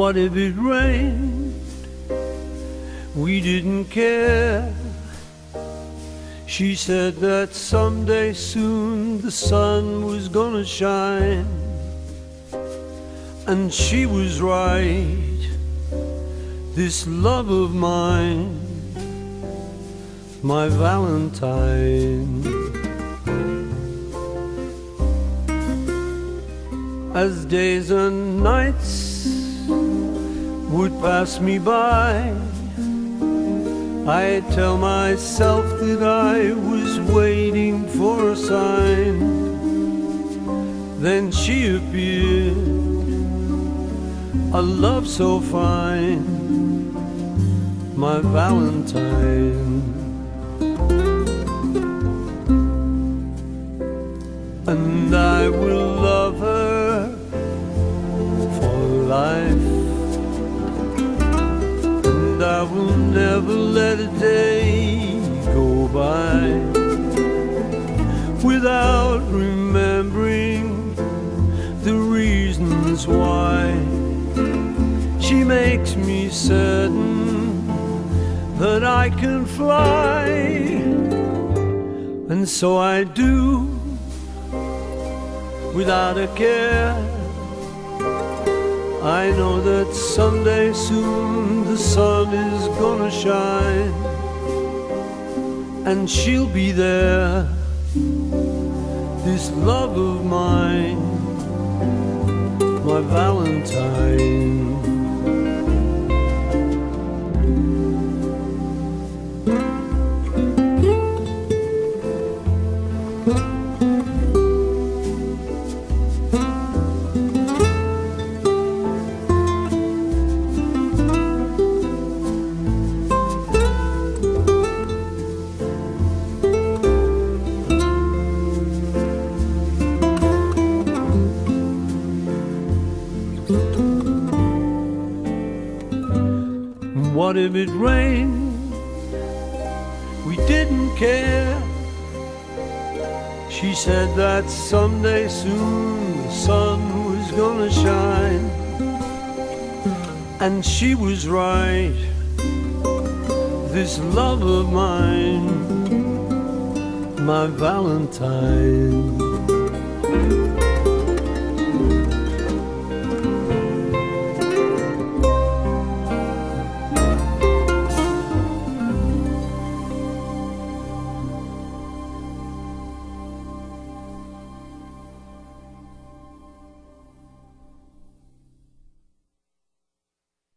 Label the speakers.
Speaker 1: What if it rained? We didn't care. She said that someday soon the sun was gonna shine. And she was right. This love of mine, my Valentine. As days and nights would pass me by, I tell myself that I was waiting for a sign. Then she appeared, a love so fine, my Valentine. And I will love her for life, and I will never let a day go by without remembering the reasons why. She makes me certain that I can fly, and so I do, without a care. I know that someday soon the sun is gonna shine, and she'll be there, this love of mine, my Valentine. What if it rained? We didn't care. She said that someday soon the sun was gonna shine, and she was right. This love of mine, my Valentine.